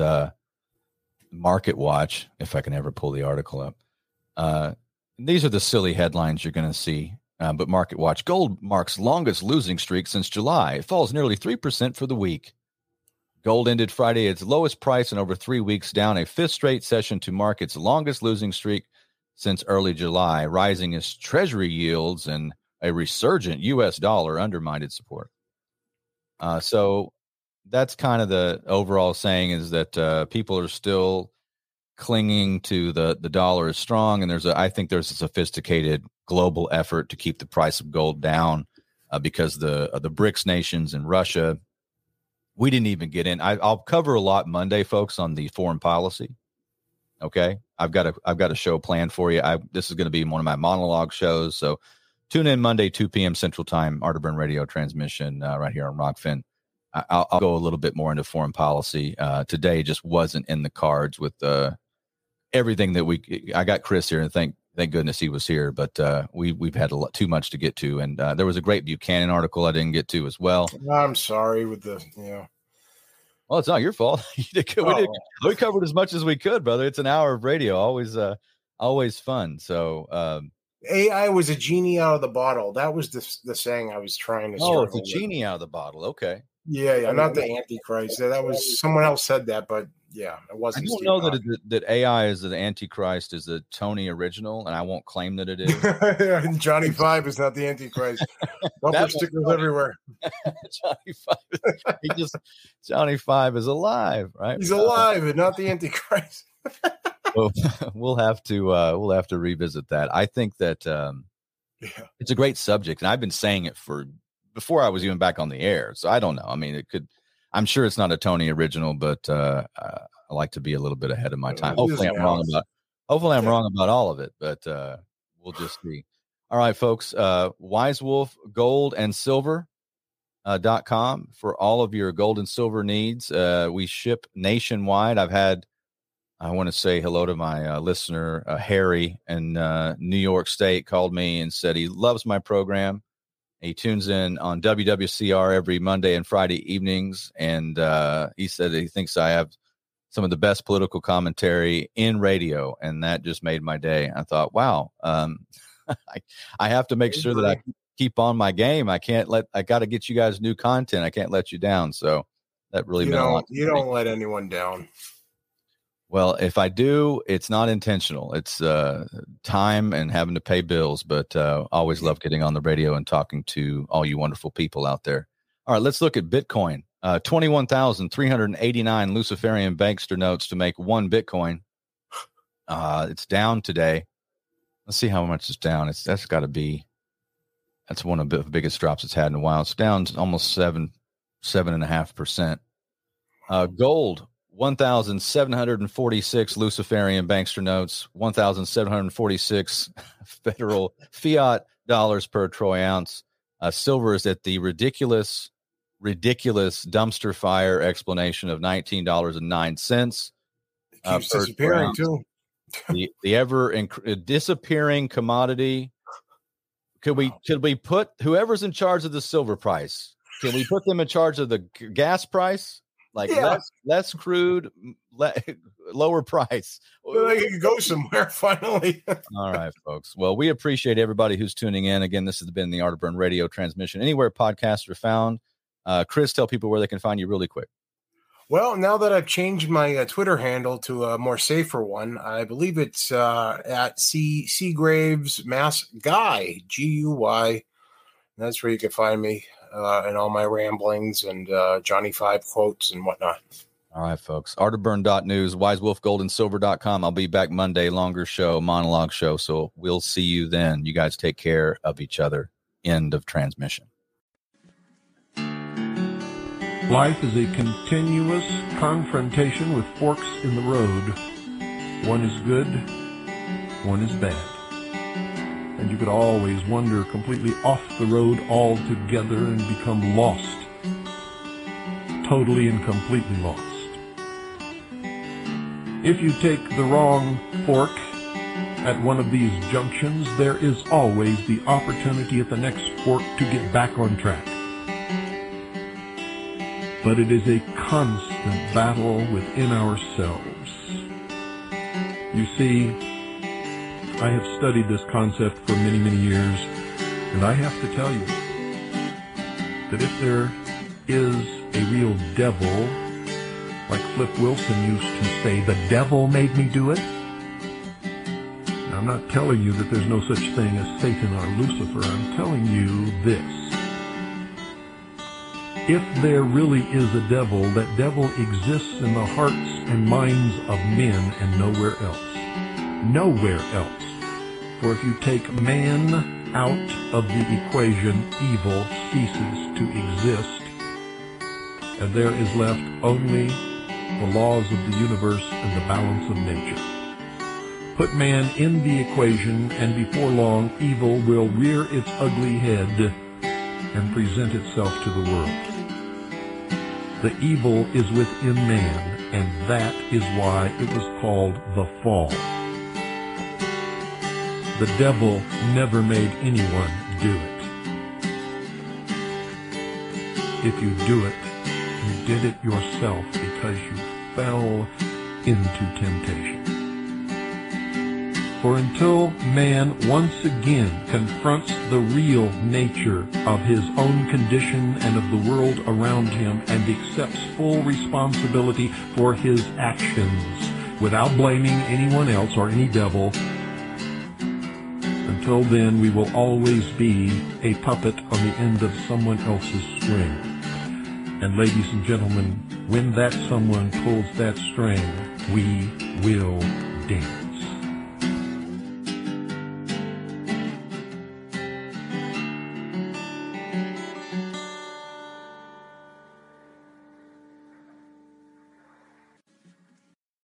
Market Watch, if I can ever pull the article up. These are the silly headlines you're going to see. But Market Watch, gold marks longest losing streak since July. It falls nearly 3% for the week. Gold ended Friday at its lowest price in over 3 weeks, down a fifth straight session to mark its longest losing streak since early July, rising as Treasury yields and a resurgent U.S. dollar undermined its support. So that's kind of the overall saying, is that people are still clinging to the dollar is strong, and I think there's a sophisticated global effort to keep the price of gold down because the BRICS nations and Russia. We didn't even get in. I'll cover a lot Monday, folks, on the foreign policy. Okay, I've got a show planned for you. This is going to be one of my monologue shows, so tune in Monday, 2 p.m. Central Time, Arterburn Radio transmission right here on Rockfin. I'll go a little bit more into foreign policy. Today just wasn't in the cards with everything that I got Chris here, and thank goodness he was here. But we've had too much to get to, and there was a great Buchanan article I didn't get to as well. I'm sorry Well, it's not your fault. We covered as much as we could, brother. It's an hour of radio, always fun. So AI was a genie out of the bottle. That was the saying I was trying to. Oh, it's a genie out of the bottle. Okay. Yeah, not the Antichrist. That was someone else said that, but yeah, it wasn't. I don't know that AI is the Antichrist is the Tony original, and I won't claim that it is. Johnny Five is not the Antichrist. Bumper stickers everywhere. Johnny Five is alive, right? He's alive and not the Antichrist. Well, we'll have to revisit that. I think that it's a great subject, and I've been saying it before I was even back on the air. So I don't know. I mean, I'm sure it's not a Tony original, but I like to be a little bit ahead of my time. Hopefully I'm wrong about all of it, but we'll just see. All right, folks, Weiswolf Gold and Silver .com for all of your gold and silver needs. We ship nationwide. I want to say hello to my listener, Harry in New York State, called me and said he loves my program. He tunes in on WWCR every Monday and Friday evenings, and he said he thinks I have some of the best political commentary in radio, and that just made my day. I thought, wow, I have to make sure that I keep on my game. I got to get you guys new content. I can't let you down. So that really meant a lot to me. You don't let anyone down. Well, if I do, it's not intentional. It's time and having to pay bills, but always love getting on the radio and talking to all you wonderful people out there. All right, let's look at Bitcoin. 21,389 Luciferian Bankster notes to make one Bitcoin. It's down today. Let's see how much it's down. That's one of the biggest drops it's had in a while. It's down almost 7.5%. Gold. 1,746 Luciferian Bankster notes, 1,746 federal fiat dollars per troy ounce. Silver is at the ridiculous dumpster fire explanation of $19.09. Keeps disappearing too. the ever disappearing commodity. Could we put whoever's in charge of the silver price? Can we put them in charge of the gas price? Less crude, lower price. Well, they can go somewhere finally. All right, folks. Well, we appreciate everybody who's tuning in. Again, this has been the Arterburn Radio transmission. Anywhere podcasts are found. Chris, tell people where they can find you really quick. Well, now that I've changed my Twitter handle to a more safer one, I believe it's at Seagraves Mass Guy, GUY. That's where you can find me. And all my ramblings and Johnny Five quotes and whatnot. All right, folks. Arterburn.news, WiseWolfGoldandSilver.com. I'll be back Monday, longer show, monologue show. So we'll see you then. You guys take care of each other. End of transmission. Life is a continuous confrontation with forks in the road. One is good, one is bad. And you could always wander completely off the road altogether and become lost. Totally and completely lost. If you take the wrong fork at one of these junctions, there is always the opportunity at the next fork to get back on track. But it is a constant battle within ourselves. You see, I have studied this concept for many, many years, and I have to tell you that if there is a real devil Like Flip Wilson used to say, the devil made me do it. Now, I'm not telling you that there's no such thing as Satan or Lucifer. I'm telling you this. If there really is a devil, that devil exists in the hearts and minds of men and nowhere else. Nowhere else. For if you take man out of the equation, evil ceases to exist, and there is left only the laws of the universe and the balance of nature. Put man in the equation, and before long, evil will rear its ugly head and present itself to the world. The evil is within man, and that is why it was called the fall. The devil never made anyone do it. If you do it, you did it yourself because you fell into temptation. For until man once again confronts the real nature of his own condition and of the world around him and accepts full responsibility for his actions without blaming anyone else or any devil, until then we will always be a puppet on the end of someone else's string. And ladies and gentlemen, when that someone pulls that string, we will dance.